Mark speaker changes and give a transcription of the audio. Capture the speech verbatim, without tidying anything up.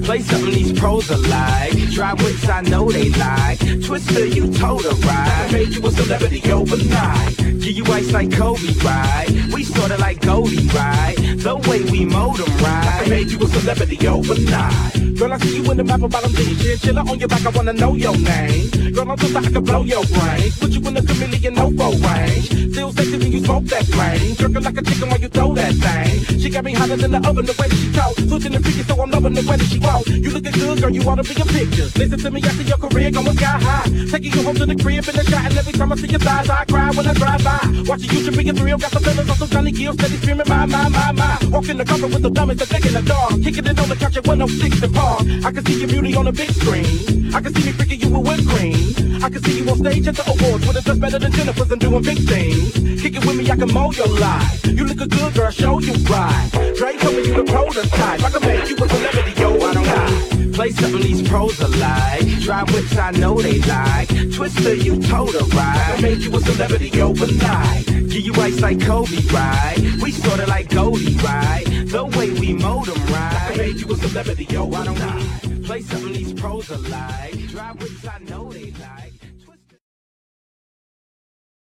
Speaker 1: Play something these pros are like. Drive whips I know they like. Twister you told a ride. Made you a celebrity overnight. Give you ice like Kobe, right? We sorta like Goldie, right? The way we mowed them, right? Made you a celebrity overnight. Girl, I see you in the map about them jeans. Chillin' on your back, I wanna know your name. Girl, I'm just like I can blow your brain. Put you in the chameleon no-fo range. Still sexy when you smoke that flame. Jerkin' like a chicken when you throw that thing. She got me hotter than the oven, the way that she talk. Switching the freaky, so I'm loving the way that she walk. You looking good, girl, you oughta be in pictures. Listen to me after your career going sky high. Taking you home to the crib in the shot, and every time I see your thighs, I cry when I drive by. Watching you should be a thrill, got the feelings on some Johnny Gill, steady screaming, my, my, my, my. Walk in the cover with the dummies, they're taking the dog. Kicking it on the couch at one oh six and Park. I can see your beauty on the big screen. I can see me freaking you with whipped cream. I can see you on stage at the awards with a dress better than Jennifer's and doing big things. Kick it with me, I can mow your life. You look a good girl, show you right. Dre told me you the prototype. I can make you a celebrity, yo, I don't lie. Play something these pros are like. Drive whips I know they like. Twister you told a ride. I made you a celebrity overnight. Give you ice like Kobe, right? We sorta like Goldie, right? The way we mowed them, right? I made you a celebrity, yo, I don't lie. Play something these pros are like. Drive whips I know they like.